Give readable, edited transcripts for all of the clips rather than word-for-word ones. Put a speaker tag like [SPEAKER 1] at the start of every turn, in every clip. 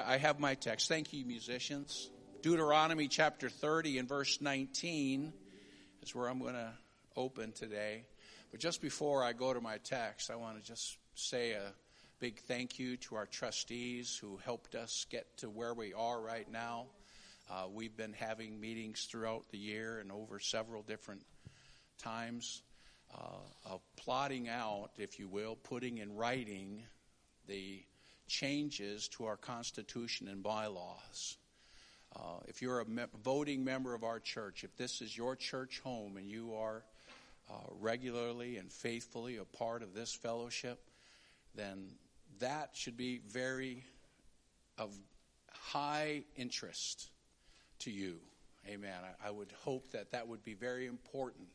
[SPEAKER 1] I have my text. Thank you, musicians. Deuteronomy chapter 30 and verse 19 is where I'm going to open today. But just before I go to my text, I want to just say a big thank you to our trustees who helped us get to where we are right now. We've been having meetings throughout the year and over several different times of plotting out, if you will, putting in writing the changes to our Constitution and bylaws. If you're a voting member of our church, if this is your church home and you are regularly and faithfully a part of this fellowship, then that should be very of high interest to you. Amen. I would hope that that would be very important.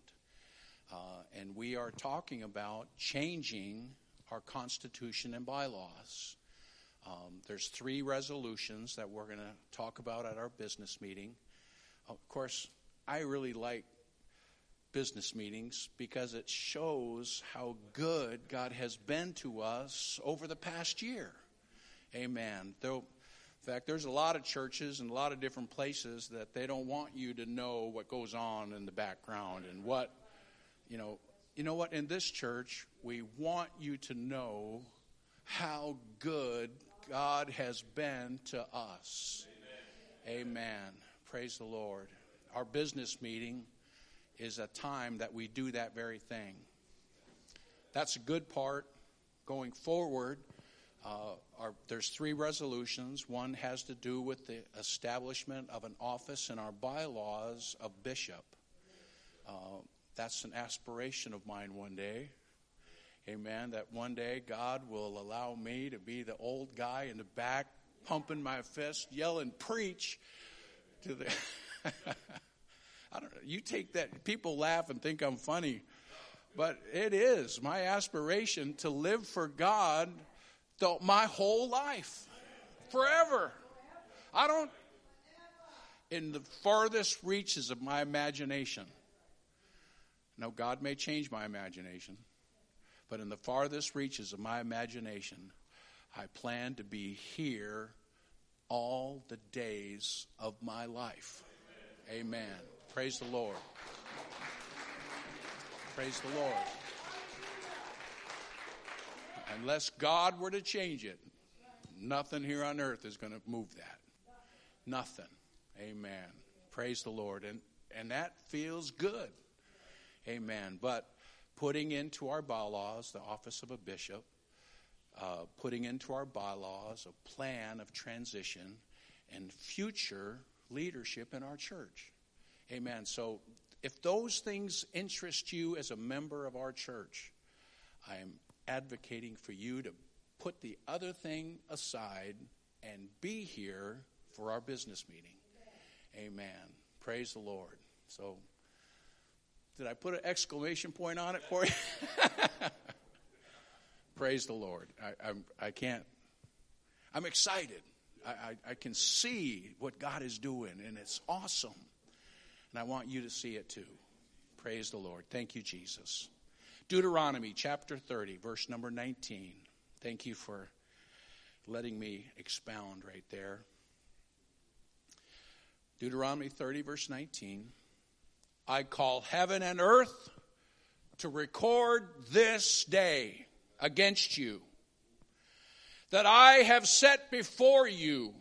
[SPEAKER 1] And we are talking about changing our Constitution and bylaws. There's 3 resolutions that we're going to talk about at our business meeting. Of course, I really like business meetings because it shows how good God has been to us over the past year. Amen. Though, in fact, there's a lot of churches and a lot of different places that they don't want you to know what goes on in the background and what, you know what, in this church, we want you to know how good God has been to us. Amen. Amen. Praise the Lord. Our business meeting is a time that we do that very thing. That's a good part. Going forward, there's 3 resolutions. One has to do with the establishment of an office in our bylaws of bishop. That's an aspiration of mine one day. Amen. That one day God will allow me to be the old guy in the back, pumping my fist, yelling, preach to the... I don't know. You take that. People laugh and think I'm funny. But it is my aspiration to live for God my whole life. Forever. In the farthest reaches of my imagination. Now, God may change my imagination. But in the farthest reaches of my imagination, I plan to be here all the days of my life. Amen. Praise the Lord. Praise the Lord. Unless God were to change it, nothing here on earth is going to move that. Nothing. Amen. Praise the Lord. And that feels good. Amen. But putting into our bylaws the office of a bishop, putting into our bylaws a plan of transition and future leadership in our church. Amen. So if those things interest you as a member of our church, I am advocating for you to put the other thing aside and be here for our business meeting. Amen. Praise the Lord. So, did I put an exclamation point on it for you? Praise the Lord. I'm excited. I can see what God is doing, and it's awesome. And I want you to see it too. Praise the Lord. Thank you, Jesus. Deuteronomy chapter 30, verse number 19. Thank you for letting me expound right there. Deuteronomy 30, verse 19. I call heaven and earth to record this day against you, that I have set before you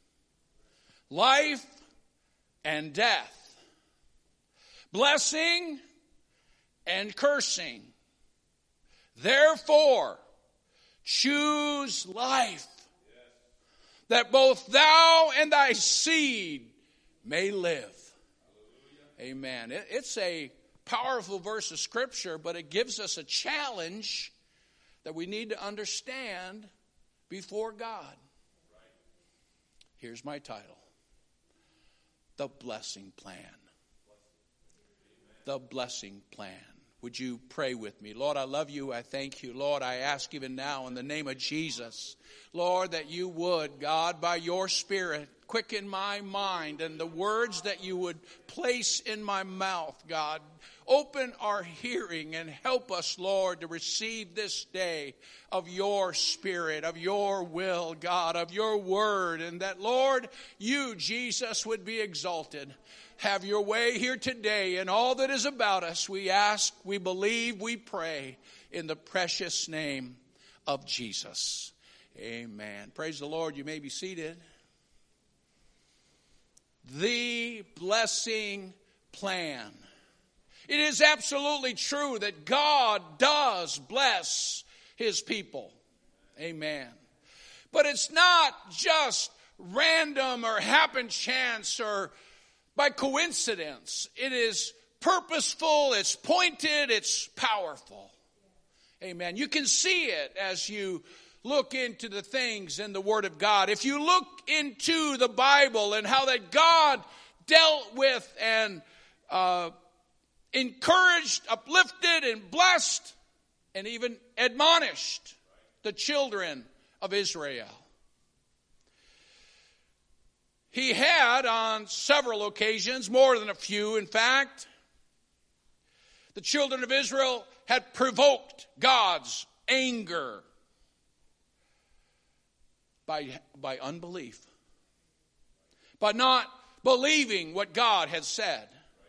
[SPEAKER 1] life and death, blessing and cursing. Therefore, choose life, that both thou and thy seed may live. Amen. It's a powerful verse of Scripture, but it gives us a challenge that we need to understand before God. Here's my title. The Blessing Plan. The Blessing Plan. Would you pray with me? Lord, I love you. I thank you. Lord, I ask even now in the name of Jesus, Lord, that you would, God, by your Spirit, quicken my mind and the words that you would place in my mouth, God, open our hearing and help us, Lord, to receive this day of your Spirit, of your will, God, of your word, and that, Lord, you, Jesus, would be exalted. Have your way here today in all that is about us. We ask, we believe, we pray in the precious name of Jesus. Amen. Praise the Lord. You may be seated. The blessing plan. It is absolutely true that God does bless his people. Amen. But it's not just random or happen chance or by coincidence. It is purposeful, it's pointed, it's powerful. Amen. You can see it as you look into the things in the Word of God. If you look into the Bible and how that God dealt with and encouraged, uplifted, and blessed, and even admonished the children of Israel. He had on several occasions, more than a few in fact, the children of Israel had provoked God's anger by unbelief, by not believing what God had said.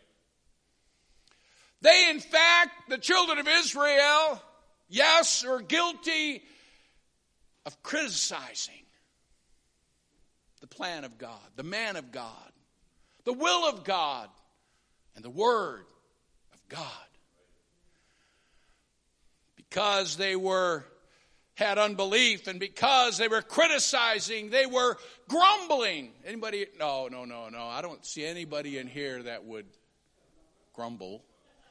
[SPEAKER 1] They, in fact, the children of Israel, yes, are guilty of criticizing the plan of God, the man of God, the will of God, and the word of God. Because they had unbelief, and because they were criticizing, they were grumbling. Anybody? No. I don't see anybody in here that would grumble.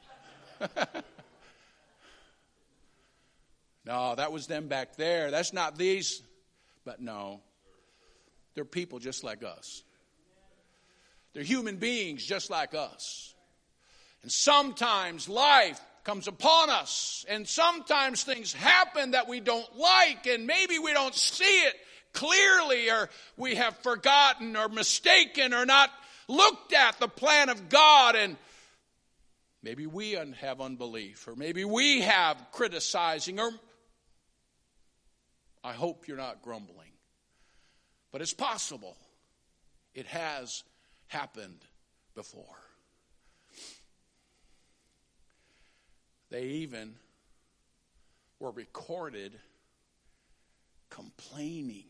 [SPEAKER 1] No, that was them back there. That's not these. But no, they're people just like us. They're human beings just like us. And sometimes life comes upon us, and sometimes things happen that we don't like, and maybe we don't see it clearly, or we have forgotten or mistaken or not looked at the plan of God, and maybe we have unbelief, or maybe we have criticizing, or I hope you're not grumbling. But it's possible. It has happened before. They even were recorded complaining.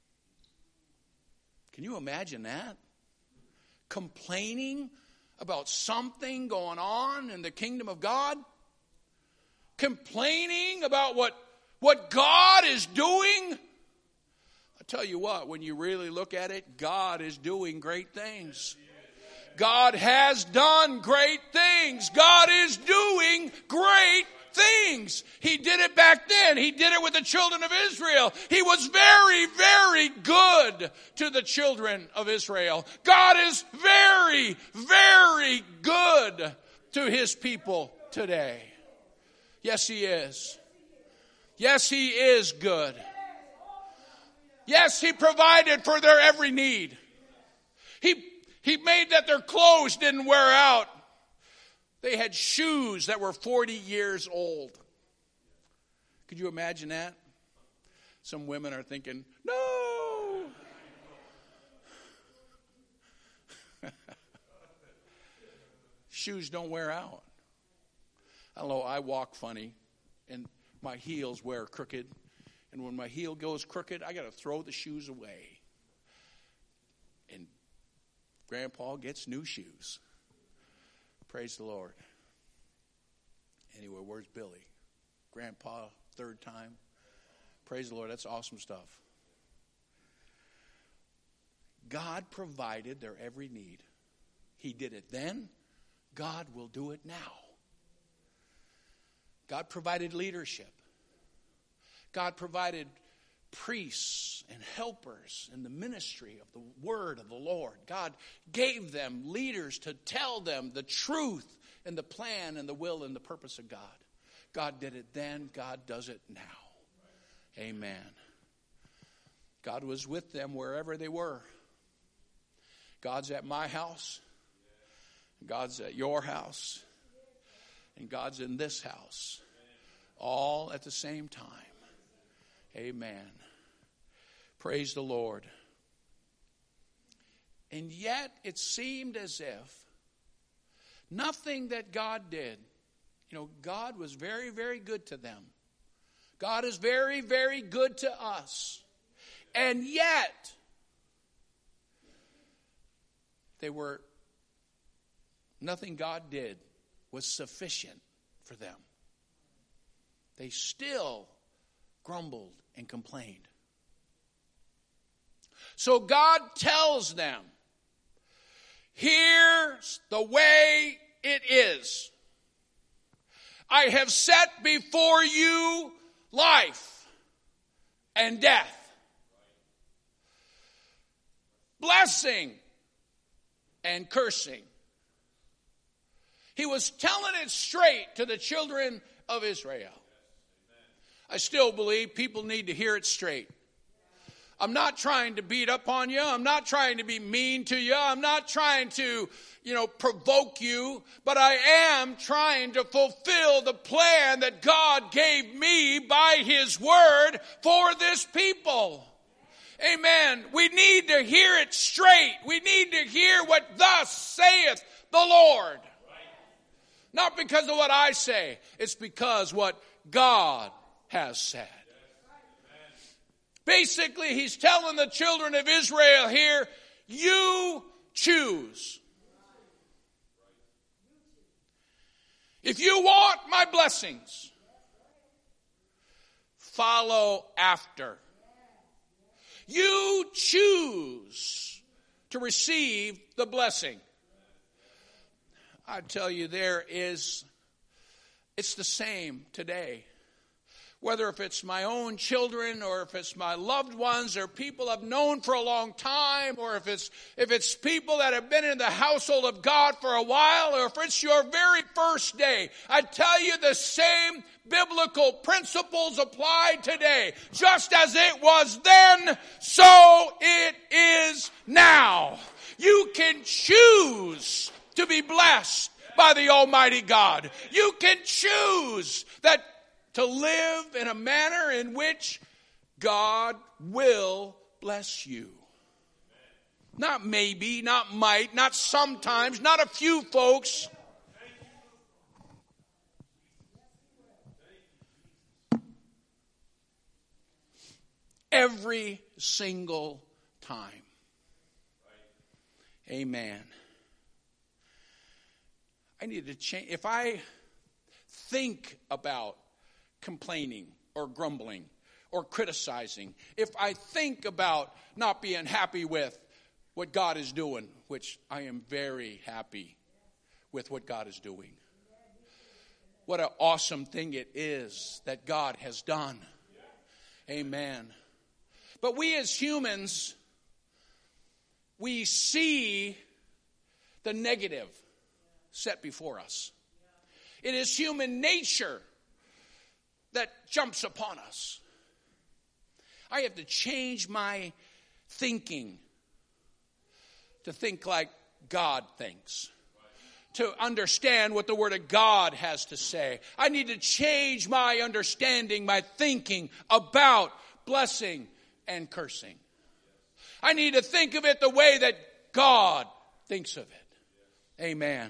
[SPEAKER 1] Can you imagine that? Complaining about something going on in the kingdom of God? Complaining about what God is doing? I tell you what, when you really look at it, God is doing great things. God has done great things. God is doing great things. He did it back then. He did it with the children of Israel. He was very, very good to the children of Israel. God is very, very good to his people today. Yes, he is. Yes, he is good. Yes, he provided for their every need. He made that their clothes didn't wear out. They had shoes that were 40 years old. Could you imagine that? Some women are thinking, no. Shoes don't wear out. I don't know, I walk funny, and my heels wear crooked. And when my heel goes crooked, I got to throw the shoes away. And Grandpa gets new shoes. Praise the Lord. Anyway, where's Billy? Grandpa, third time. Praise the Lord. That's awesome stuff. God provided their every need. He did it then. God will do it now. God provided leadership. God provided priests and helpers in the ministry of the word of the Lord. God gave them leaders to tell them the truth and the plan and the will and the purpose of God. God did it then. God does it now. Amen. God was with them wherever they were. God's at my house. God's at your house. And God's in this house. All at the same time. Amen. Praise the Lord. And yet it seemed as if nothing that God did, God was very, very good to them. God is very, very good to us. And yet, nothing God did was sufficient for them. They still grumbled and complained. So God tells them, here's the way it is. I have set before you life and death, blessing and cursing. He was telling it straight to the children of Israel. I still believe people need to hear it straight. I'm not trying to beat up on you. I'm not trying to be mean to you. I'm not trying to, provoke you. But I am trying to fulfill the plan that God gave me by His word for this people. Amen. We need to hear it straight. We need to hear what thus saith the Lord. Not because of what I say. It's because what God has said. Basically, He's telling the children of Israel here, you choose. If you want my blessings, follow after. You choose to receive the blessing. I tell you, it's the same today. Whether if it's my own children or if it's my loved ones or people I've known for a long time, or if it's people that have been in the household of God for a while, or if it's your very first day, I tell you the same biblical principles apply today. Just as it was then, so it is now. You can choose to be blessed by the Almighty God. You can choose to live in a manner in which God will bless you. Not maybe, not might, not sometimes, not a few folks. Every single time. Amen. I need to change. If I think about complaining or grumbling or criticizing, if I think about not being happy with what God is doing, which I am very happy with what God is doing. What an awesome thing it is that God has done. Amen. But we as humans, we see the negative set before us. It is human nature that jumps upon us. I have to change my thinking to think like God thinks, to understand what the Word of God has to say. I need to change my understanding, my thinking about blessing and cursing. I need to think of it the way that God thinks of it. Amen.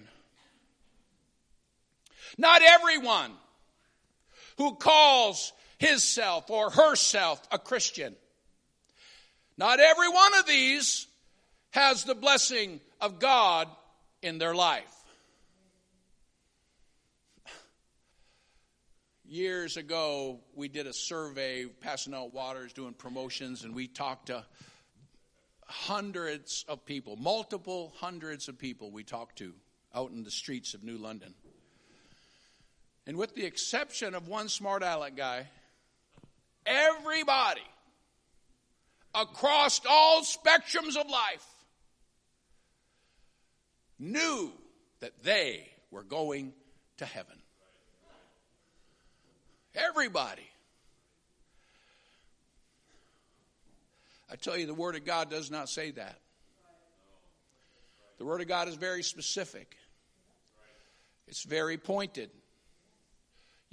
[SPEAKER 1] Not everyone who calls himself or herself a Christian, not every one of these has the blessing of God in their life. Years ago, we did a survey, passing out waters, doing promotions, and we talked to hundreds of people, multiple hundreds of people we talked to out in the streets of New London. And with the exception of one smart aleck guy, everybody across all spectrums of life knew that they were going to heaven. Everybody. I tell you, the Word of God does not say that. The Word of God is very specific. It's very pointed.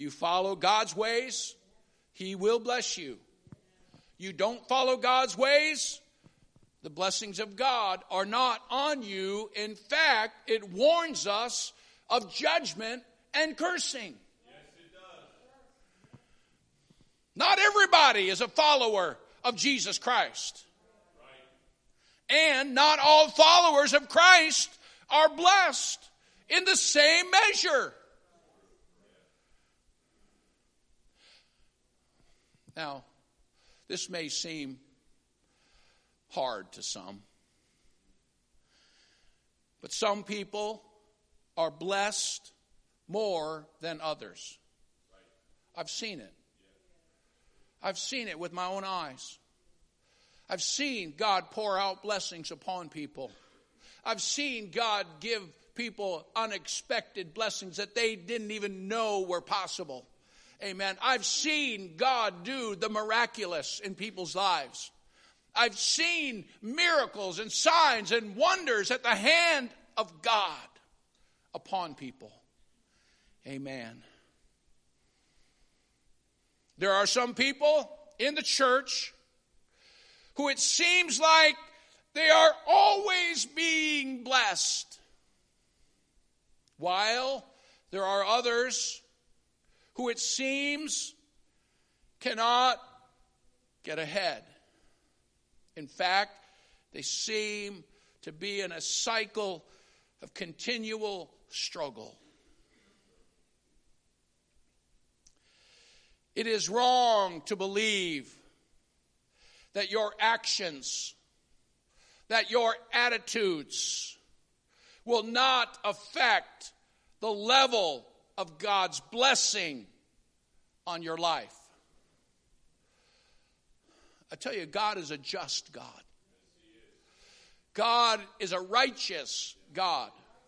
[SPEAKER 1] You follow God's ways, He will bless you. You don't follow God's ways, the blessings of God are not on you. In fact, it warns us of judgment and cursing.
[SPEAKER 2] Yes, it does.
[SPEAKER 1] Not everybody is a follower of Jesus Christ.
[SPEAKER 2] Right.
[SPEAKER 1] And not all followers of Christ are blessed in the same measure. Now, this may seem hard to some, but some people are blessed more than others. I've seen it. I've seen it with my own eyes. I've seen God pour out blessings upon people. I've seen God give people unexpected blessings that they didn't even know were possible. Amen. I've seen God do the miraculous in people's lives. I've seen miracles and signs and wonders at the hand of God upon people. Amen. There are some people in the church who it seems like they are always being blessed, while there are others who it seems cannot get ahead. In fact, they seem to be in a cycle of continual struggle. It is wrong to believe that your actions, that your attitudes will not affect the level of God's blessing on your life. I tell you, God is a just God. God is a righteous God.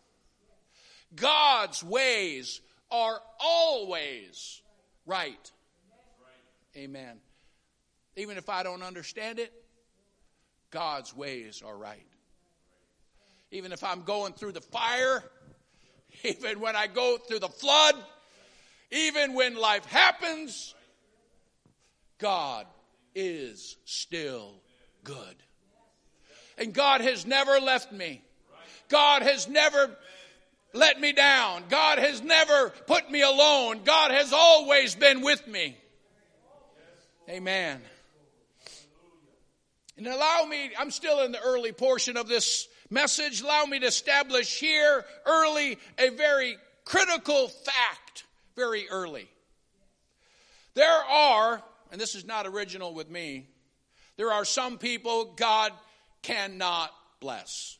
[SPEAKER 1] God's ways are always right. Amen. Even if I don't understand it, God's ways are right. Even if I'm going through the fire, even when I go through the flood, even when life happens, God is still good. And God has never left me. God has never let me down. God has never put me alone. God has always been with me. Amen. And allow me, I'm still in the early portion of this message. Allow me to establish here early a very critical fact, very early. There are, and this is not original with me, there are some people God cannot bless.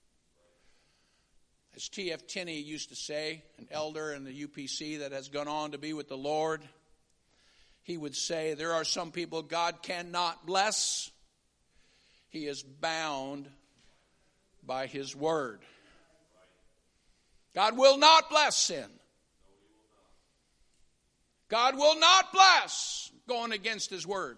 [SPEAKER 1] As T.F. Tinney used to say, an elder in the UPC that has gone on to be with the Lord, he would say, there are some people God cannot bless. He is bound by His word. God will not bless sin. God will not bless going against His word.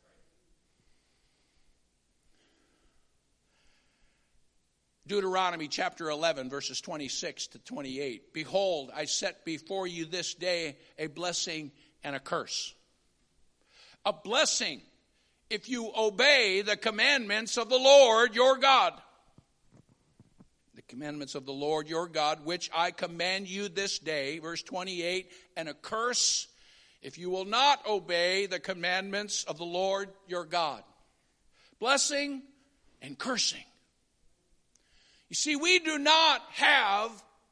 [SPEAKER 1] Deuteronomy chapter 11, verses 26 to 28. Behold, I set before you this day a blessing and a curse. A blessing if you obey the commandments of the Lord your God. The commandments of the Lord your God, which I command you this day. Verse 28, and a curse if you will not obey the commandments of the Lord your God. Blessing and cursing. You see, we do not have,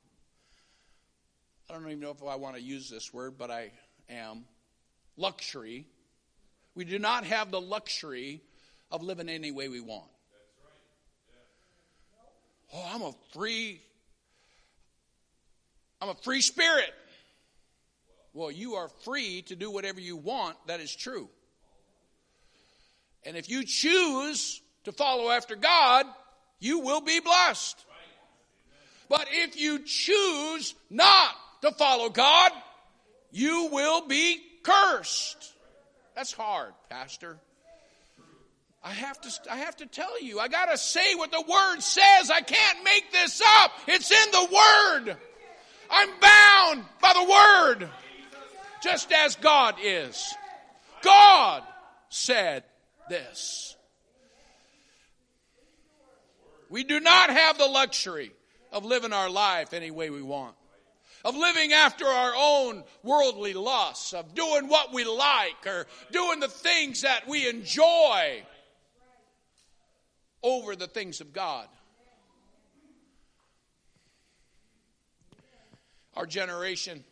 [SPEAKER 1] I don't even know if I want to use this word, but I am, luxury. We do not have the luxury of living any way we want. That's right. Yeah. Oh, I'm a free spirit. Well, you are free to do whatever you want. That is true. And if you choose to follow after God, you will be blessed. But if you choose not to follow God, you will be cursed. That's hard, Pastor. I have to tell you. I got to say what the Word says. I can't make this up. It's in the Word. I'm bound by the Word. just as God is. God said this. We do not have the luxury of living our life any way we want, of living after our own worldly lusts, of doing what we like or doing the things that we enjoy over the things of God. Our generation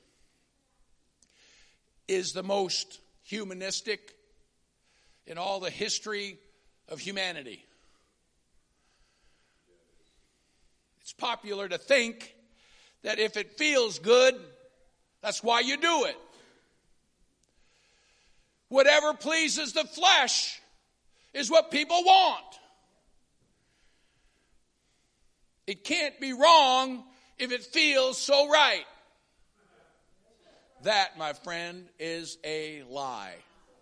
[SPEAKER 1] is the most humanistic in all the history of humanity. It's popular to think that if it feels good, that's why you do it. Whatever pleases the flesh is what people want. It can't be wrong if it feels so right. That, my friend, is a lie.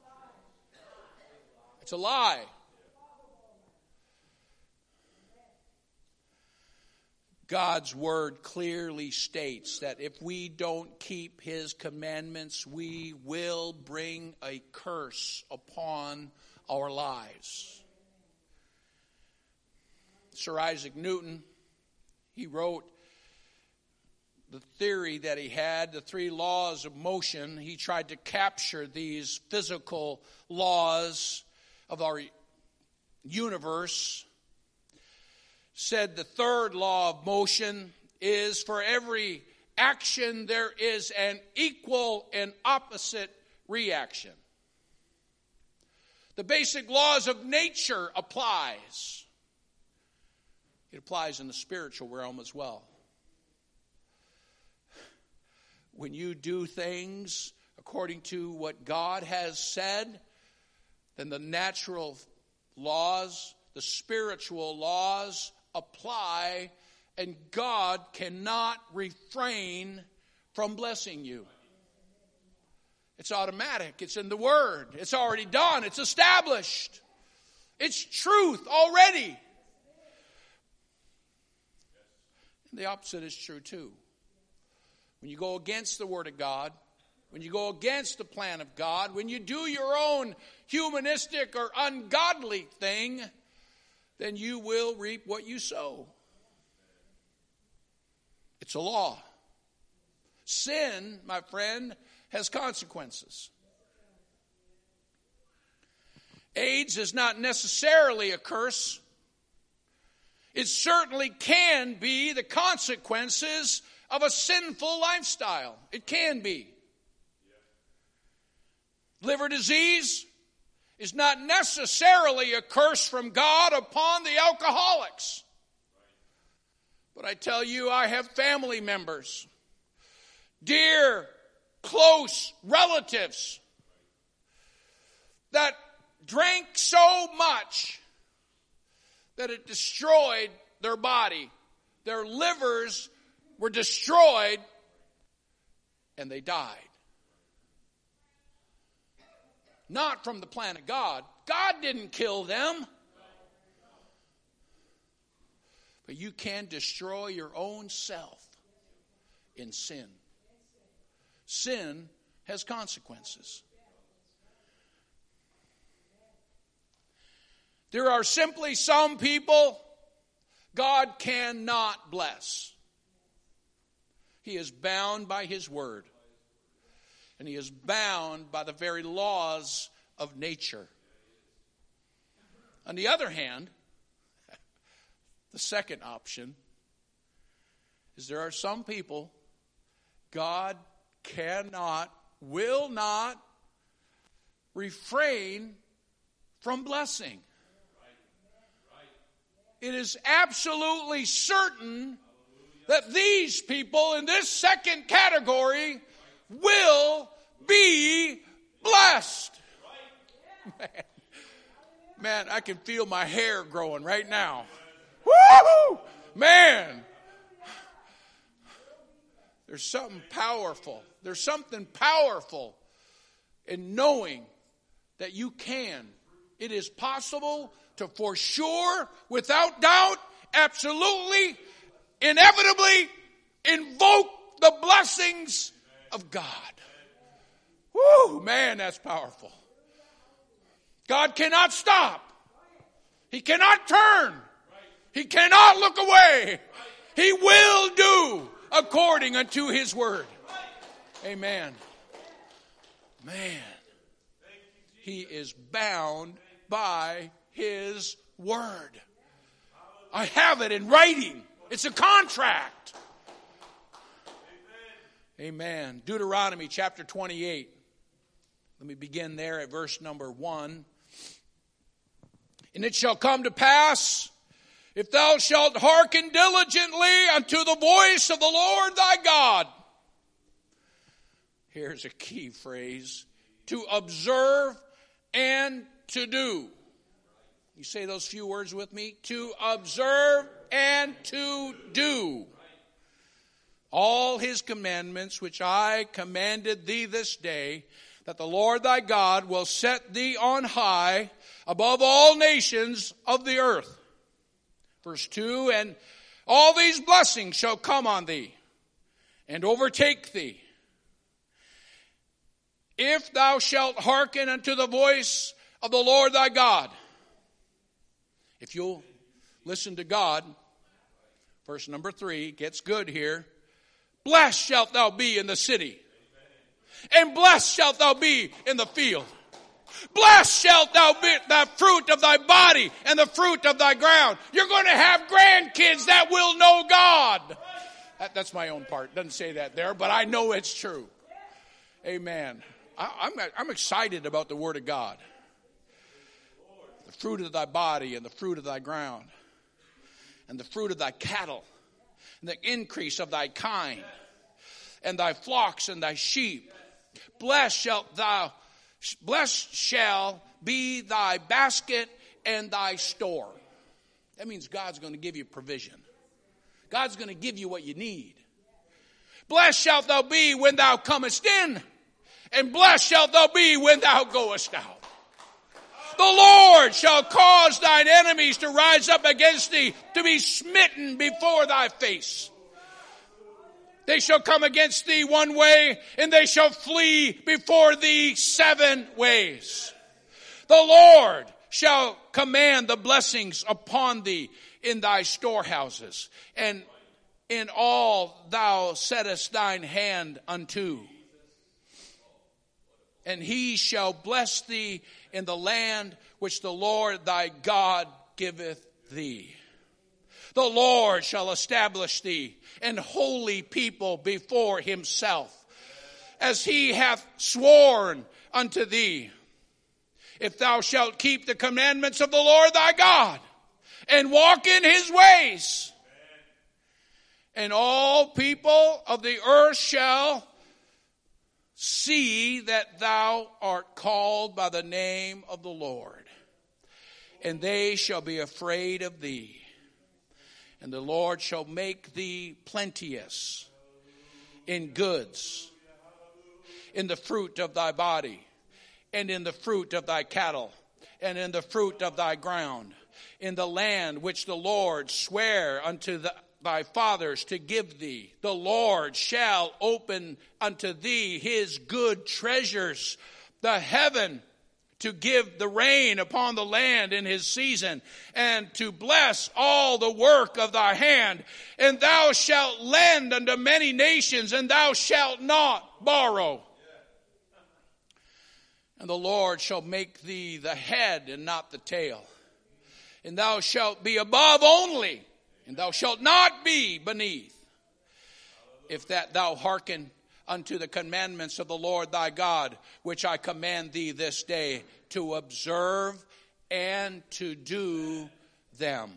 [SPEAKER 1] It's a lie. God's word clearly states that if we don't keep his commandments, we will bring a curse upon our lives. Sir Isaac Newton, he wrote the theory that he had, the 3 laws of motion. He tried to capture these physical laws of our universe. Said the 3rd law of motion is for every action there is an equal and opposite reaction. The basic laws of nature applies. It applies in the spiritual realm as well. When you do things according to what God has said, then the natural laws, the spiritual laws apply, and God cannot refrain from blessing you. It's automatic. It's in the Word. It's already done. It's established. It's truth already. And the opposite is true too. When you go against the Word of God, when you go against the plan of God, when you do your own humanistic or ungodly thing, then you will reap what you sow. It's a law. Sin, my friend, has consequences. AIDS is not necessarily a curse. It certainly can be the consequences of a sinful lifestyle. It can be. Liver disease is not necessarily a curse from God upon the alcoholics. But I tell you, I have family members, dear, close relatives, that drank so much that it destroyed their body. Their livers were destroyed and they died. Not from the plan of God. God didn't kill them. But you can destroy your own self in sin. Sin has consequences. There are simply some people God cannot bless. He is bound by his word. And he is bound by the very laws of nature. On the other hand, the second option is there are some people God cannot, will not refrain from blessing. It is absolutely certain that these people in this second category will be blessed. Man, I can feel my hair growing right now. Woo! Man. There's something powerful. There's something powerful in knowing that you can. It is possible to, for sure, without doubt, absolutely, inevitably invoke the blessings of God. Woo, man, that's powerful. God cannot stop. He cannot turn. He cannot look away. He will do according unto his word. Amen. Man, he is bound by his word. I have it in writing. It's a contract. Amen. Deuteronomy chapter 28. Let me begin there at verse number 1. And it shall come to pass, if thou shalt hearken diligently unto the voice of the Lord thy God. Here's a key phrase. To observe and to do. You say those few words with me? To observe and to do all his commandments which I commanded thee this day, that the Lord thy God will set thee on high above all nations of the earth. Verse 2, and all these blessings shall come on thee and overtake thee, if thou shalt hearken unto the voice of the Lord thy God. If you'll listen to God, verse number 3 gets good here. Blessed shalt thou be in the city, and blessed shalt thou be in the field. Blessed shalt thou be the fruit of thy body and the fruit of thy ground. You're going to have grandkids that will know God. That's my own part. Doesn't say that there, but I know it's true. Amen. I'm excited about the word of God. The fruit of thy body and the fruit of thy ground, and the fruit of thy cattle, and the increase of thy kind, and thy flocks and thy sheep. Blessed shall be thy basket and thy store. That means God's going to give you provision. God's going to give you what you need. Blessed shalt thou be when thou comest in, and blessed shalt thou be when thou goest out. The Lord shall cause thine enemies to rise up against thee, to be smitten before thy face. They shall come against thee one way, and they shall flee before thee 7 ways. The Lord shall command the blessings upon thee in thy storehouses, and in all thou settest thine hand unto. And he shall bless thee in the land which the Lord thy God giveth thee. The Lord shall establish thee an holy people before himself, as he hath sworn unto thee. If thou shalt keep the commandments of the Lord thy God, and walk in his ways, and all people of the earth shall see that thou art called by the name of the Lord, and they shall be afraid of thee. And the Lord shall make thee plenteous in goods, in the fruit of thy body, and in the fruit of thy cattle, and in the fruit of thy ground, in the land which the Lord sware unto thy fathers to give thee. The Lord shall open unto thee his good treasures, the heaven, to give the rain upon the land in his season, and to bless all the work of thy hand. And thou shalt lend unto many nations, and thou shalt not borrow. And the Lord shall make thee the head and not the tail. And thou shalt be above only, and thou shalt not be beneath. If that thou hearken unto the commandments of the Lord thy God, which I command thee this day, to observe and to do them.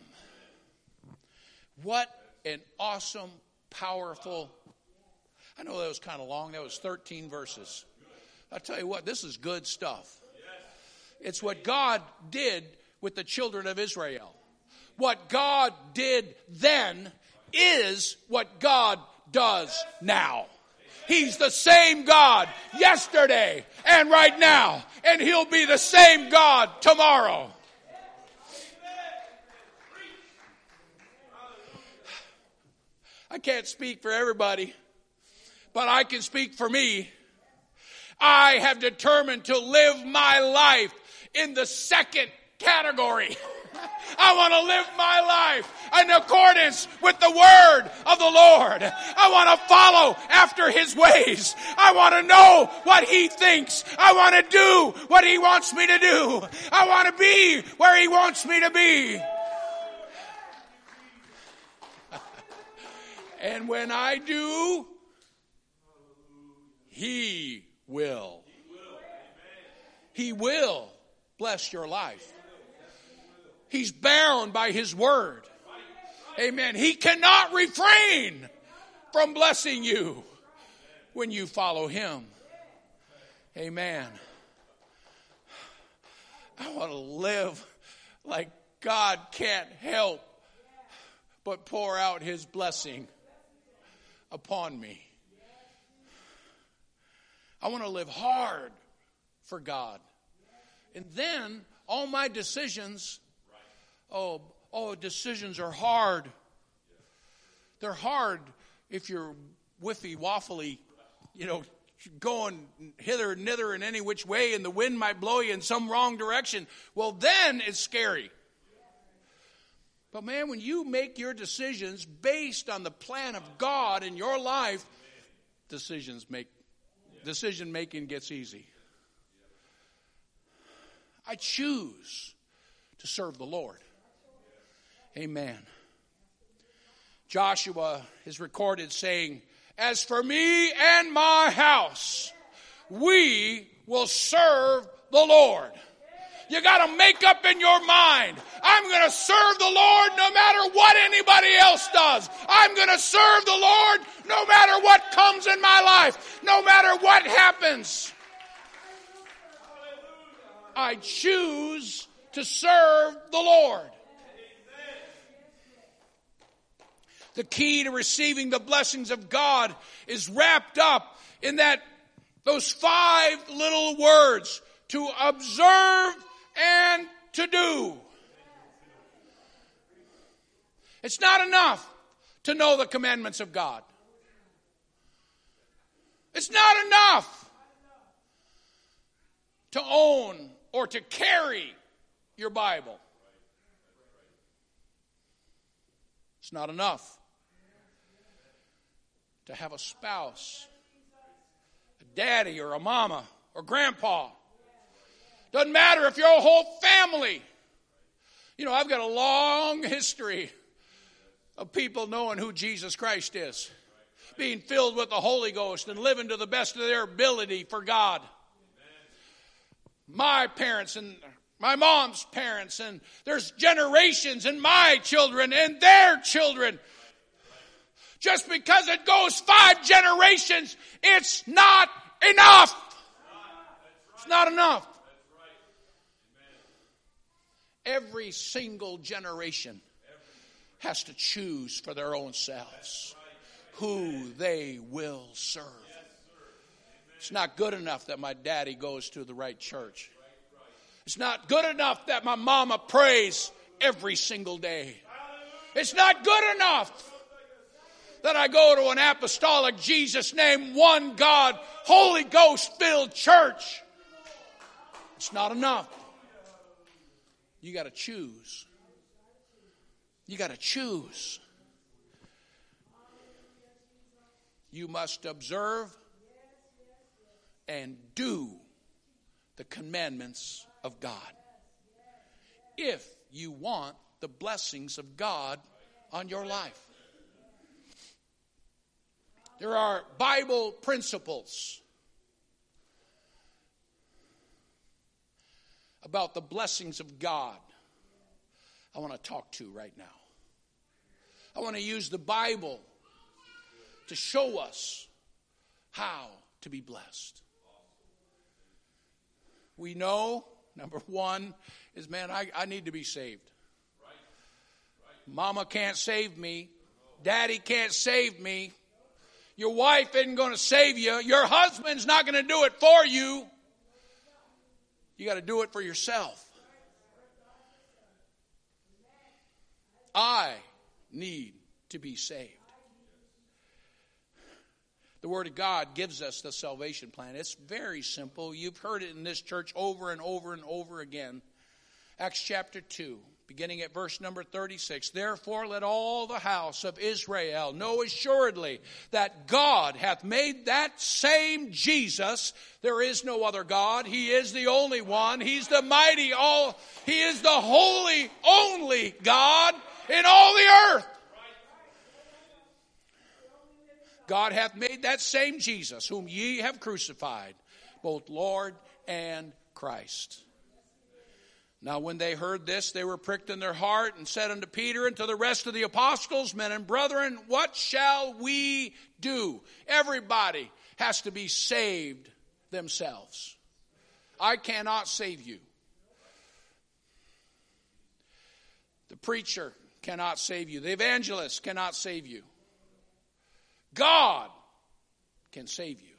[SPEAKER 1] What an awesome, powerful. I know that was kind of long. That was 13 verses. I'll tell you what, this is good stuff. It's what God did with the children of Israel. What God did then is what God does now. He's the same God yesterday and right now, and he'll be the same God tomorrow. I can't speak for everybody, but I can speak for me. I have determined to live my life in the second category. I want to live my life in accordance with the word of the Lord. I want to follow after his ways. I want to know what he thinks. I want to do what he wants me to do. I want to be where he wants me to be. And when I do, he will. He will bless your life. He's bound by his word. Amen. He cannot refrain from blessing you when you follow him. Amen. I want to live like God can't help but pour out his blessing upon me. I want to live hard for God. And then all my decisions, decisions are hard. They're hard if you're whiffy-waffly, going hither and thither in any which way, and the wind might blow you in some wrong direction. Well, then it's scary. But man, when you make your decisions based on the plan of God in your life, decision making gets easy. I choose to serve the Lord. Amen. Joshua is recorded saying, "As for me and my house, we will serve the Lord." You got to make up in your mind, I'm going to serve the Lord no matter what anybody else does. I'm going to serve the Lord no matter what comes in my life, no matter what happens. I choose to serve the Lord. The key to receiving the blessings of God is wrapped up in those 5 little words: to observe and to do. It's not enough to know the commandments of God. It's not enough to own or to carry your Bible. It's not enough to have a spouse, a daddy or a mama or grandpa. Doesn't matter if you're a whole family. I've got a long history of people knowing who Jesus Christ is, being filled with the Holy Ghost and living to the best of their ability for God. My parents and my mom's parents, and there's generations in my children and their children. Just because it goes 5 generations, it's not enough. It's not enough. Every single generation has to choose for their own selves who they will serve. It's not good enough that my daddy goes to the right church. It's not good enough that my mama prays every single day. It's not good enough that I go to an apostolic, Jesus name, one God, Holy Ghost filled church. It's not enough. You got to choose. You got to choose. You must observe and do the commandments of God if you want the blessings of God on your life. There are Bible principles about the blessings of God I want to talk to right now. I want to use the Bible to show us how to be blessed. We know, number one, is, I need to be saved. Mama can't save me. Daddy can't save me. Your wife isn't going to save you. Your husband's not going to do it for you. You got to do it for yourself. I need to be saved. The Word of God gives us the salvation plan. It's very simple. You've heard it in this church over and over and over again. Acts chapter 2, beginning at verse number 36. Therefore let all the house of Israel know assuredly that God hath made that same Jesus. There is no other God. He is the only one. He's the mighty, He is the holy, only God in all the earth. God hath made that same Jesus, whom ye have crucified, both Lord and Christ. Now when they heard this, they were pricked in their heart, and said unto Peter and to the rest of the apostles, Men and brethren, what shall we do? Everybody has to be saved themselves. I cannot save you. The preacher cannot save you. The evangelist cannot save you. God can save you.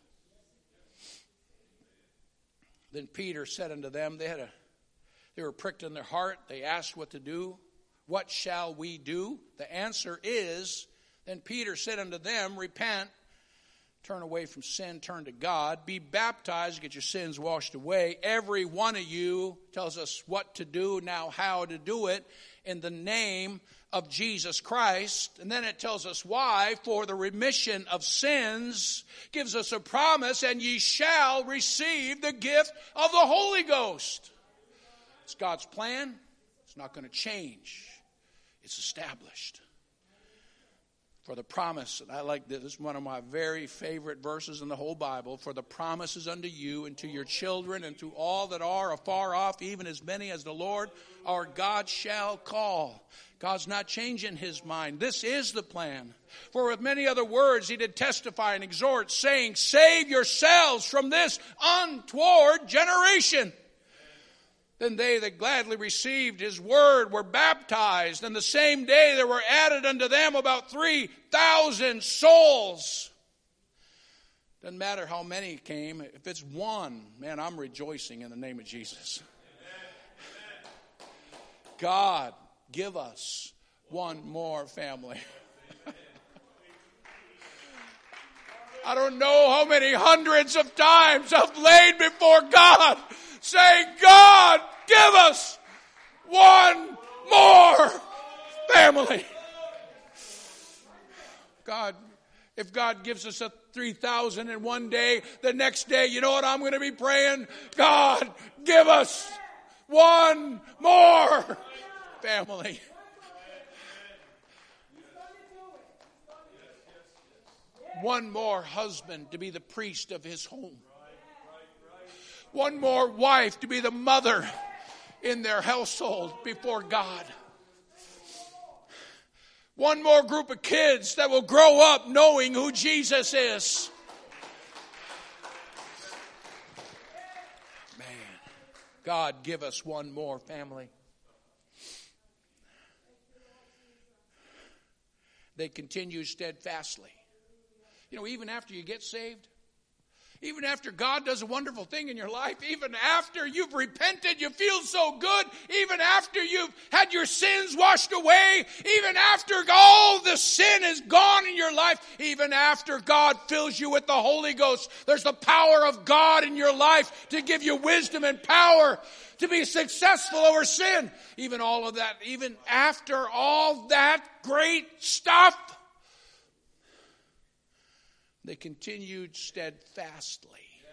[SPEAKER 1] Then Peter said unto them, they were pricked in their heart. They asked what to do. What shall we do? The answer is, then Peter said unto them, Repent, turn away from sin, turn to God, be baptized, get your sins washed away. Every one of you tells us what to do, now how to do it, in the name of Jesus Christ. And then it tells us why, for the remission of sins, gives us a promise, and ye shall receive the gift of the Holy Ghost. It's God's plan. It's not going to change. It's established. For the promise, and I like this is one of my very favorite verses in the whole Bible. For the promise is unto you and to your children and to all that are afar off, even as many as the Lord our God shall call. God's not changing his mind. This is the plan. For with many other words he did testify and exhort, saying, Save yourselves from this untoward generation. Then they that gladly received his word were baptized, and the same day there were added unto them about 3,000 souls. Doesn't matter how many came. If it's one, man, I'm rejoicing in the name of Jesus. God, give us one more family. I don't know how many hundreds of times I've laid before God saying, God, give us one more family. God, if God gives us 3,000 in one day, the next day, you know what I'm going to be praying? God, give us one more family. One more husband to be the priest of his home. One more wife to be the mother in their household before God. One more group of kids that will grow up knowing who Jesus is. Man, God, give us one more family. They continue steadfastly. You know, even after you get saved, even after God does a wonderful thing in your life, even after you've repented, you feel so good, even after you've had your sins washed away, even after all the sin is gone in your life, even after God fills you with the Holy Ghost, there's the power of God in your life to give you wisdom and power to be successful over sin. Even all of that, even after all that great stuff, they continued steadfastly.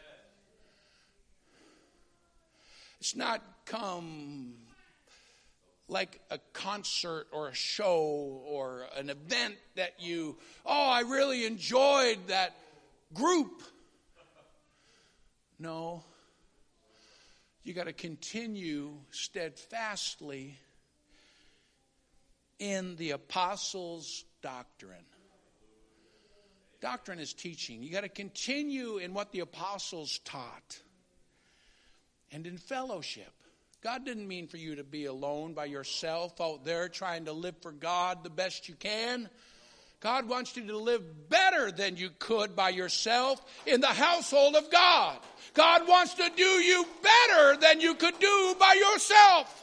[SPEAKER 1] It's not come like a concert or a show or an event that I really enjoyed that group. No. You got to continue steadfastly in the apostles' doctrine. Doctrine is teaching. You got to continue in what the apostles taught. And in fellowship. God didn't mean for you to be alone by yourself out there trying to live for God the best you can. God wants you to live better than you could by yourself in the household of God. God wants to do you better than you could do by yourself.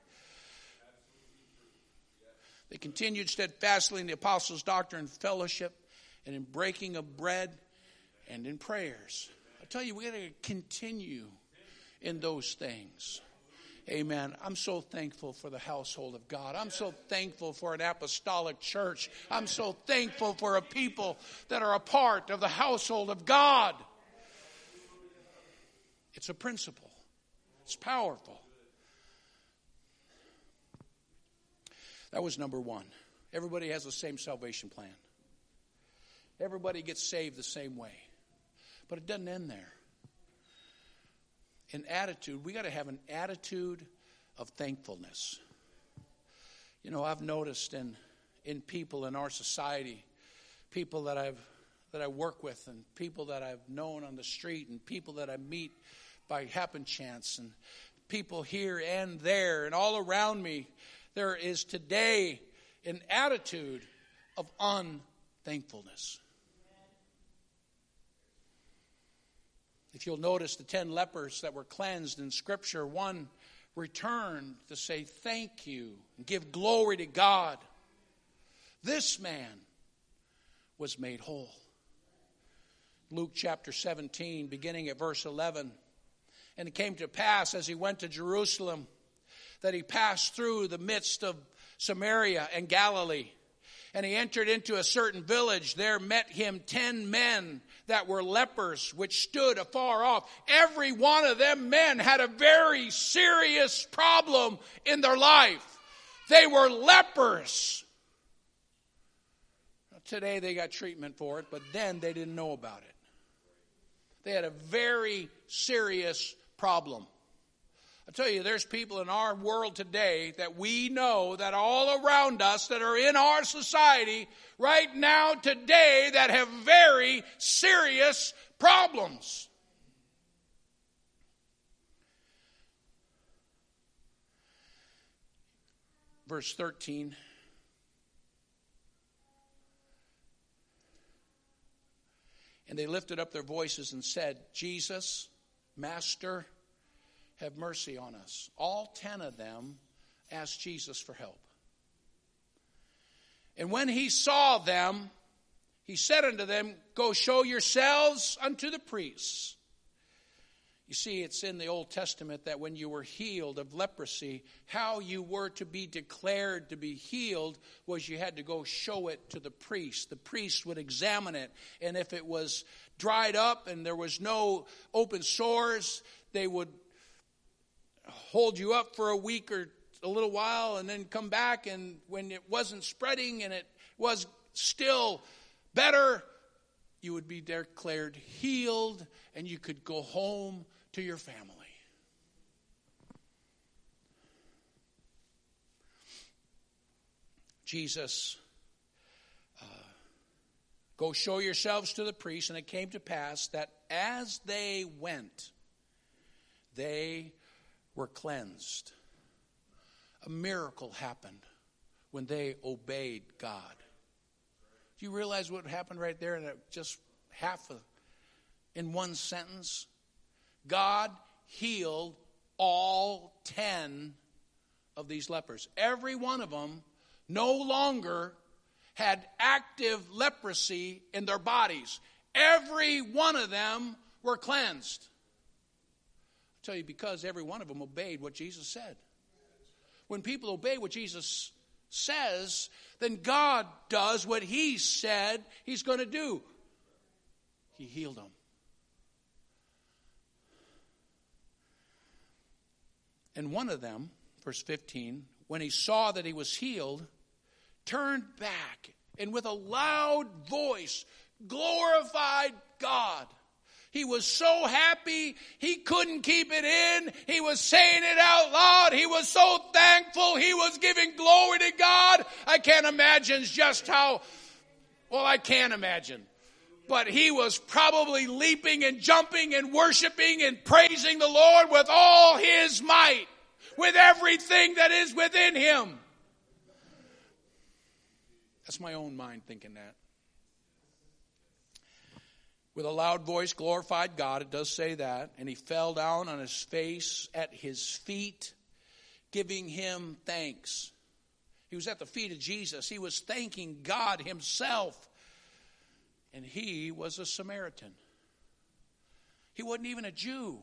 [SPEAKER 1] They continued steadfastly in the apostles' doctrine and fellowship, and in breaking of bread, and in prayers. I tell you, we got to continue in those things. Amen. I'm so thankful for the household of God. I'm so thankful for an apostolic church. I'm so thankful for a people that are a part of the household of God. It's a principle. It's powerful. That was number one. Everybody has the same salvation plan. Everybody gets saved the same way. But it doesn't end there. In attitude, we got to have an attitude of thankfulness. You know, I've noticed in people in our society, people that I work with, and people that I've known on the street, and people that I meet by happen chance, and people here and there and all around me, there is today an attitude of unthankfulness. If you'll notice the 10 lepers that were cleansed in Scripture, one returned to say thank you and give glory to God. This man was made whole. Luke chapter 17, beginning at verse 11. And it came to pass as he went to Jerusalem that he passed through the midst of Samaria and Galilee. And he entered into a certain village. There met him 10 men that were lepers, which stood afar off. Every one of them men had a very serious problem in their life. They were lepers. Today they got treatment for it, but then they didn't know about it. They had a very serious problem. I tell you, there's people in our world today that we know that all around us that are in our society right now today that have very serious problems. Verse 13. And they lifted up their voices and said, Jesus, Master, have mercy on us. All 10 of them asked Jesus for help. And when he saw them, he said unto them, go show yourselves unto the priests. You see, it's in the Old Testament that when you were healed of leprosy, how you were to be declared to be healed was you had to go show it to the priest. The priest would examine it, and if it was dried up and there was no open sores, they would hold you up for a week or a little while and then come back, and when it wasn't spreading and it was still better, you would be declared healed and you could go home to your family. Jesus, go show yourselves to the priest. And it came to pass that as they went, they were cleansed. A miracle happened when they obeyed God. Do you realize what happened right there in just in one sentence? God healed all 10 of these lepers. Every one of them no longer had active leprosy in their bodies. Every one of them were cleansed. I'll tell you, because every one of them obeyed what Jesus said. When people obey what Jesus says, then God does what he said he's going to do. He healed them. And one of them, verse 15, when he saw that he was healed, turned back and with a loud voice glorified God. He was so happy, he couldn't keep it in. He was saying it out loud. He was so thankful. He was giving glory to God. I can't imagine just how, well, I can't imagine. But he was probably leaping and jumping and worshiping and praising the Lord with all his might, with everything that is within him. That's my own mind thinking that. With a loud voice glorified God, it does say that. And he fell down on his face at his feet, giving him thanks. He was at the feet of Jesus. He was thanking God himself. And he was a Samaritan. He wasn't even a Jew.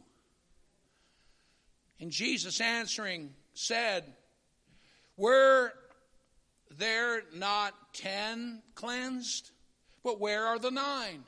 [SPEAKER 1] And Jesus answering said, were there not 10 cleansed? But where are the 9?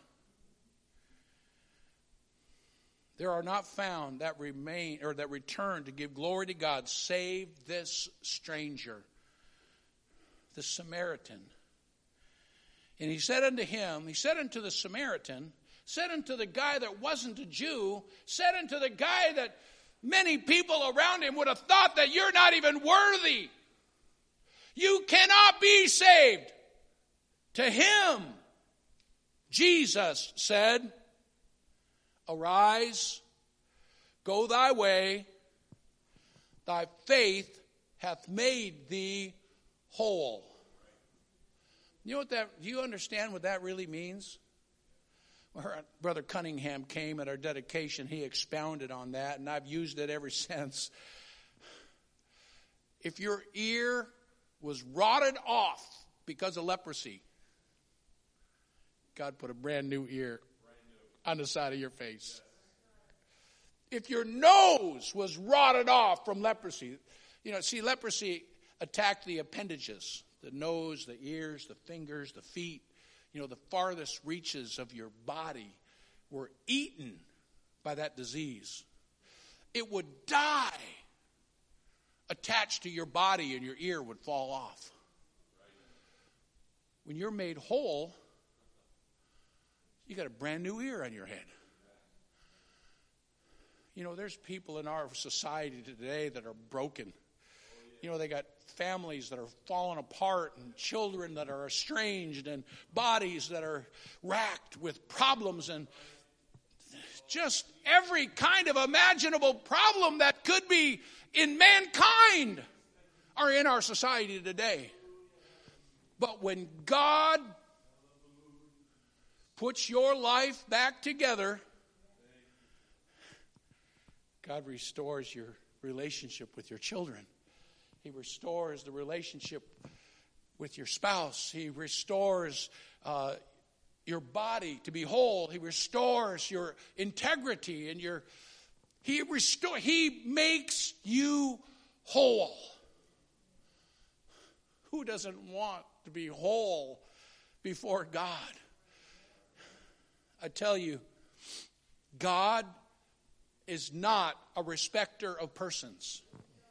[SPEAKER 1] There are not found that remain or that return to give glory to God, save this stranger, the Samaritan. And he said unto the Samaritan, said unto the guy that wasn't a Jew, said unto the guy that many people around him would have thought that you're not even worthy. You cannot be saved. To him, Jesus said, arise, go thy way, thy faith hath made thee whole. You know what do you understand what that really means? Brother Cunningham came at our dedication. He expounded on that, and I've used it ever since. If your ear was rotted off because of leprosy, God put a brand new ear on the side of your face. If your nose was rotted off from leprosy, leprosy attacked the appendages, the nose, the ears, the fingers, the feet. The farthest reaches of your body were eaten by that disease. It would die attached to your body, and your ear would fall off. When you're made whole, you got a brand new ear on your head. There's people in our society today that are broken. They got families that are falling apart, and children that are estranged, and bodies that are racked with problems, and just every kind of imaginable problem that could be in mankind are in our society today. But when God puts your life back together, God restores your relationship with your children. He restores the relationship with your spouse. He restores your body to be whole. He restores your integrity and He makes you whole. Who doesn't want to be whole before God? I tell you, God is not a respecter of persons.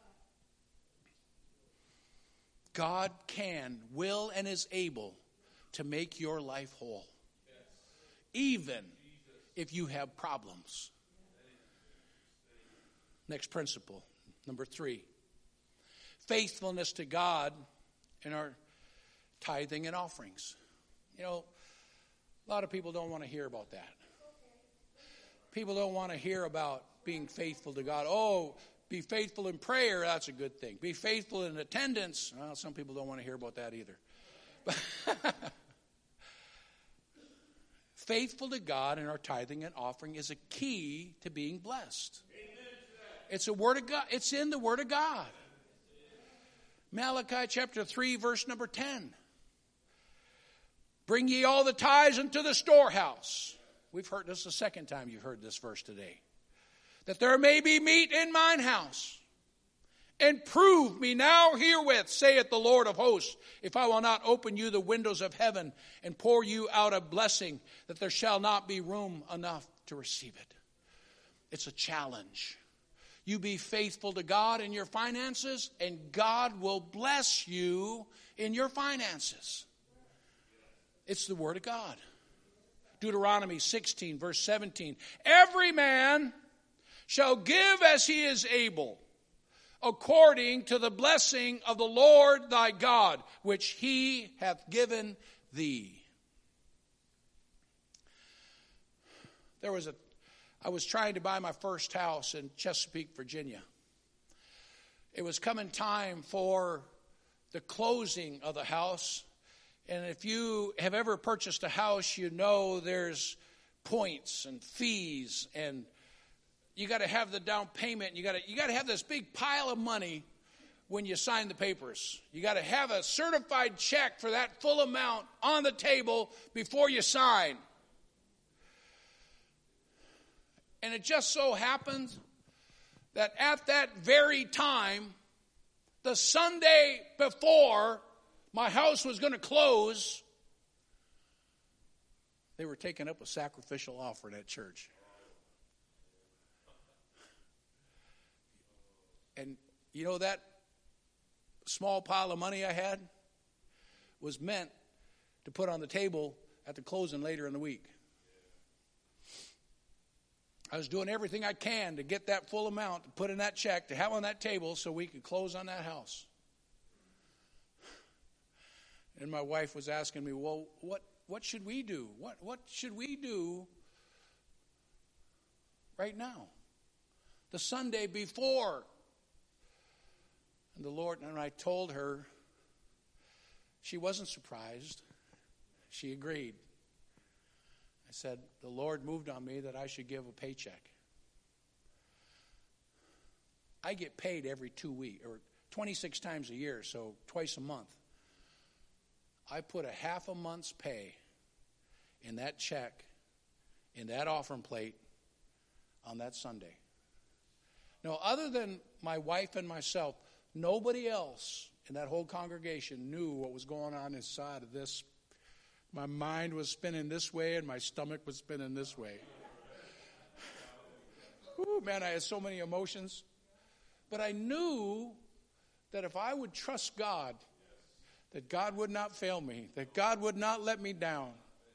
[SPEAKER 1] God can, will, and is able to make your life whole. Even if you have problems. Next principle, number 3. Faithfulness to God in our tithing and offerings. A lot of people don't want to hear about that. People don't want to hear about being faithful to God. Oh, be faithful in prayer, that's a good thing. Be faithful in attendance. Well, some people don't want to hear about that either. Faithful to God in our tithing and offering is a key to being blessed. It's a word of God. It's in the Word of God. Malachi chapter 3, verse number 10. Bring ye all the tithes into the storehouse. We've heard this the second time you've heard this verse today. That there may be meat in mine house. And prove me now herewith, saith the Lord of hosts, if I will not open you the windows of heaven and pour you out a blessing, that there shall not be room enough to receive it. It's a challenge. You be faithful to God in your finances, and God will bless you in your finances. It's the Word of God. Deuteronomy 16, verse 17. Every man shall give as he is able, according to the blessing of the Lord thy God, which he hath given thee. I was trying to buy my first house in Chesapeake, Virginia. It was coming time for the closing of the house. And if you have ever purchased a house, you know there's points and fees, and you got to have the down payment. You got to have this big pile of money when you sign the papers. You got to have a certified check for that full amount on the table before you sign. And it just so happened that at that very time, the Sunday before my house was going to close, they were taking up a sacrificial offering at church. And you know, that small pile of money I had was meant to put on the table at the closing later in the week. I was doing everything I can to get that full amount, to put in that check, to have on that table so we could close on that house. And my wife was asking me, well, what should we do? What should we do right now? The Sunday before. And the Lord, and I told her, she wasn't surprised. She agreed. I said, the Lord moved on me that I should give a paycheck. I get paid every 2 weeks, or 26 times a year, so twice a month. I put a half a month's pay in that check, in that offering plate, on that Sunday. Now, other than my wife and myself, nobody else in that whole congregation knew what was going on inside of this. My mind was spinning this way and my stomach was spinning this way. Ooh, man, I had so many emotions. But I knew that if I would trust God, that God would not fail me, that God would not let me down.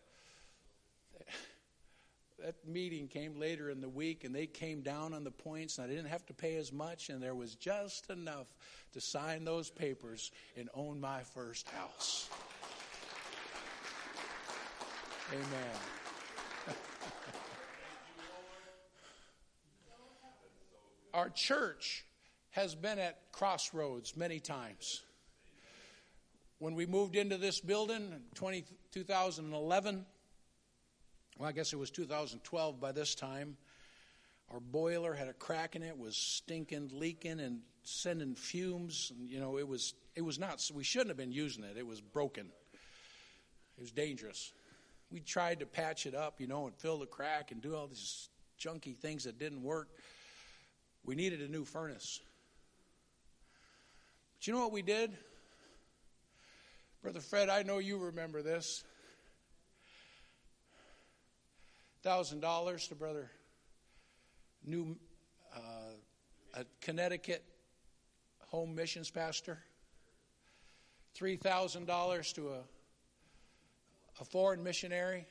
[SPEAKER 1] That meeting came later in the week, and they came down on the points, and I didn't have to pay as much, and there was just enough to sign those papers and own my first house. Amen. Our church has been at crossroads many times. When we moved into this building in 2011, well, I guess it was 2012 by this time, our boiler had a crack in it, was stinking, leaking, and sending fumes. And, you know, it was not, we shouldn't have been using it. It was broken. It was dangerous. We tried to patch it up, you know, and fill the crack and do all these junky things that didn't work. We needed a new furnace. But you know what we did? Brother Fred, I know you remember this. $1,000 to Brother New, a Connecticut home missions pastor. $3,000 to a foreign missionary.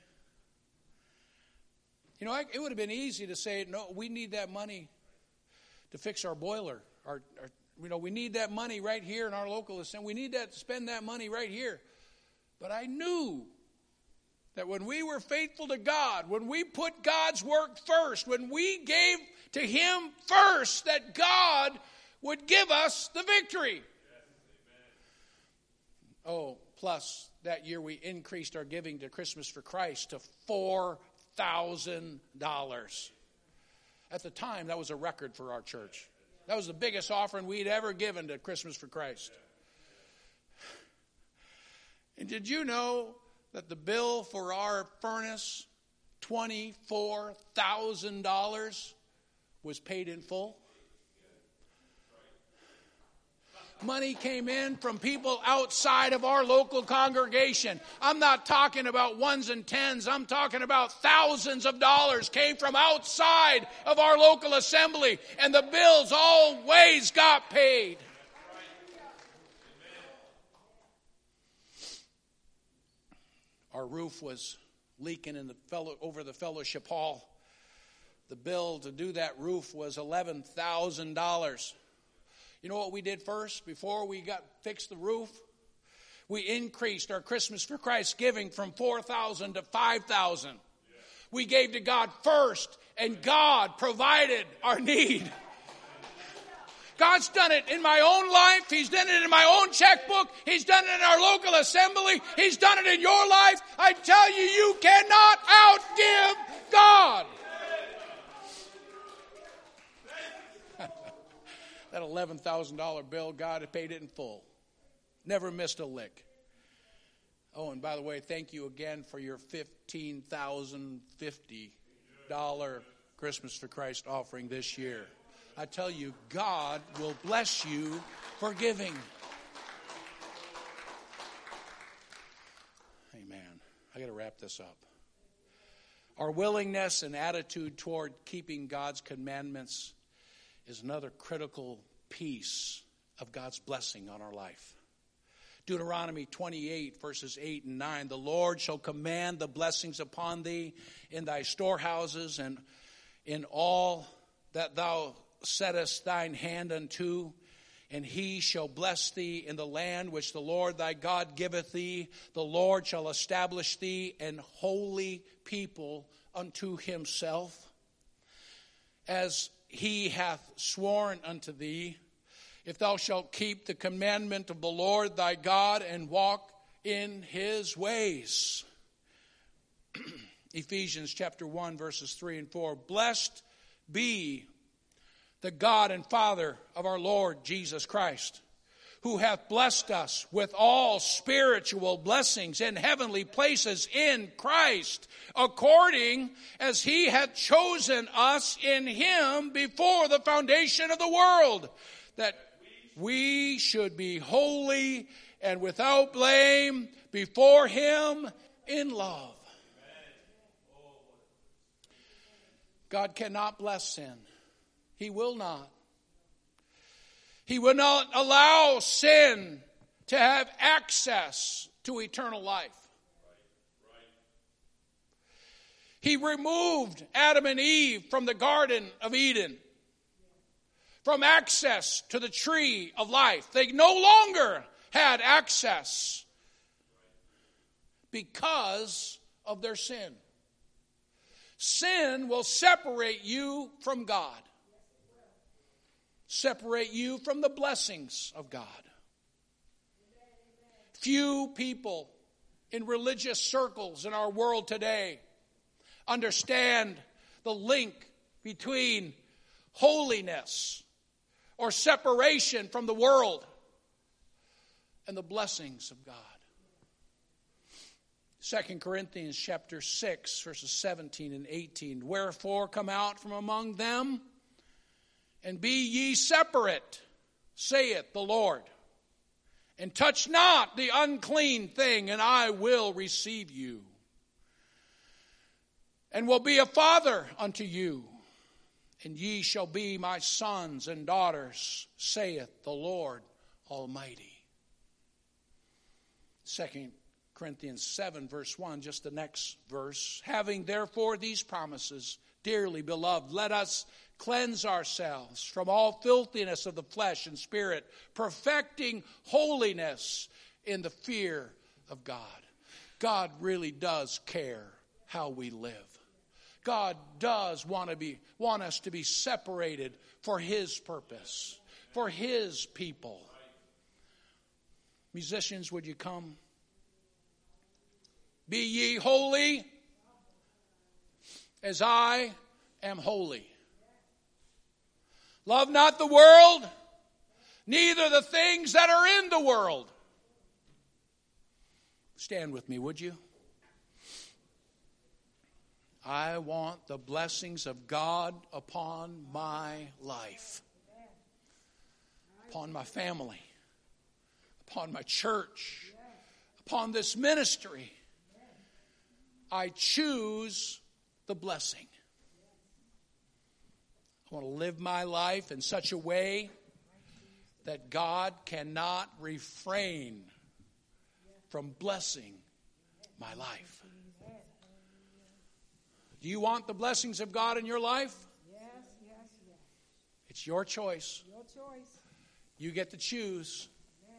[SPEAKER 1] You know, it would have been easy to say, no, we need that money to fix our boiler. We need that money right here in our local assembly. We need to spend that money right here. But I knew that when we were faithful to God, when we put God's work first, when we gave to Him first, that God would give us the victory. Oh, plus that year we increased our giving to Christmas for Christ to $4,000. At the time, that was a record for our church. That was the biggest offering we'd ever given to Christmas for Christ. And did you know that the bill for our furnace, $24,000, was paid in full? Money came in from people outside of our local congregation. I'm not talking about ones and tens. I'm talking about thousands of dollars came from outside of our local assembly, and the bills always got paid. Our roof was leaking over the fellowship hall. The bill to do that roof was $11,000. You know what we did first before we fixed the roof? We increased our Christmas for Christ giving from $4,000 to $5,000. We gave to God first, and God provided our need. God's done it in my own life. He's done it in my own checkbook. He's done it in our local assembly. He's done it in your life. I tell you, you cannot outgive God. That $11,000 bill, God had paid it in full. Never missed a lick. Oh, and by the way, thank you again for your $15,050 Christmas for Christ offering this year. I tell you, God will bless you for giving. Amen. I got to wrap this up. Our willingness and attitude toward keeping God's commandments is another critical piece of God's blessing on our life. Deuteronomy 28, verses 8 and 9. The Lord shall command the blessings upon thee in thy storehouses and in all that thou settest thine hand unto, and he shall bless thee in the land which the Lord thy God giveth thee. The Lord shall establish thee an holy people unto himself, as he hath sworn unto thee, if thou shalt keep the commandment of the Lord thy God and walk in his ways. Ephesians chapter 1, verses 3 and 4. Blessed be the God and Father of our Lord Jesus Christ, who hath blessed us with all spiritual blessings in heavenly places in Christ, according as he hath chosen us in him before the foundation of the world, that we should be holy and without blame before him in love. God cannot bless sin. He will not. He will not allow sin to have access to eternal life. He removed Adam and Eve from the Garden of Eden, from access to the tree of life. They no longer had access because of their sin. Sin will separate you from God, separate you from the blessings of God. Few people in religious circles in our world today understand the link between holiness or separation from the world and the blessings of God. 2 Corinthians chapter 6, verses 17 and 18. Wherefore come out from among them, and be ye separate, saith the Lord, and touch not the unclean thing, and I will receive you, and will be a father unto you, and ye shall be my sons and daughters, saith the Lord Almighty. 2 Corinthians 7, verse 1, just the next verse. Having therefore these promises, dearly beloved, let us cleanse ourselves from all filthiness of the flesh and spirit, perfecting holiness in the fear of God. God really does care how we live. God does want us to be separated for his purpose, for his people. Musicians, would you come? Be ye holy as I am holy. Love not the world, neither the things that are in the world. Stand with me, would you? I want the blessings of God upon my life, upon my family, upon my church, upon this ministry. I choose the blessing. I want to live my life in such a way that God cannot refrain from blessing my life. Do you want the blessings of God in your life?
[SPEAKER 3] Yes, yes, yes.
[SPEAKER 1] It's your choice.
[SPEAKER 3] Your choice.
[SPEAKER 1] You get to choose.
[SPEAKER 3] Amen.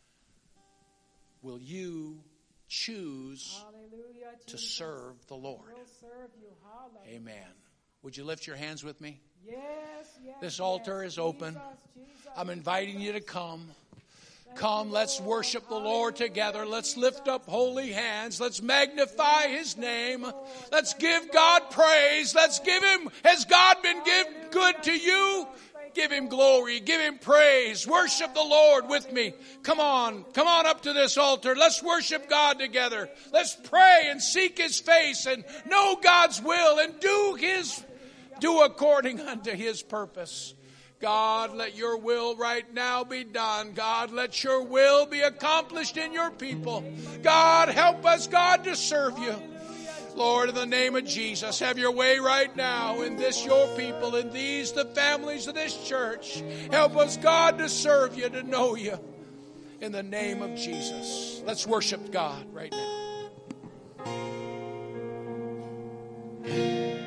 [SPEAKER 1] Will you choose
[SPEAKER 3] Hallelujah,
[SPEAKER 1] to
[SPEAKER 3] Jesus.
[SPEAKER 1] serve the Lord?
[SPEAKER 3] We'll serve you. Hallelujah.
[SPEAKER 1] Amen. Would you lift your hands with me?
[SPEAKER 3] Yes, yes.
[SPEAKER 1] This altar
[SPEAKER 3] yes.
[SPEAKER 1] is open.
[SPEAKER 3] Jesus,
[SPEAKER 1] I'm inviting you to come.
[SPEAKER 3] Thank
[SPEAKER 1] Come,
[SPEAKER 3] you,
[SPEAKER 1] let's
[SPEAKER 3] Lord.
[SPEAKER 1] worship the Lord
[SPEAKER 3] Hallelujah,
[SPEAKER 1] together. Let's
[SPEAKER 3] Jesus.
[SPEAKER 1] lift up holy hands. Let's magnify his name. Let's give God praise. Let's give him, has God been good to you? Give him glory. Give him praise. Worship the Lord with me. Come on up to this altar. Let's worship God together. Let's pray and seek his face and know God's will and do Do according unto his purpose. God, let your will right now be done. God, let your will be accomplished in your people. God, help us, God, to serve you. Lord, in the name of Jesus, have your way right now in this, your people, in these, the families of this church. Help us, God, to serve you, to know you. In the name of Jesus. Let's worship God right now.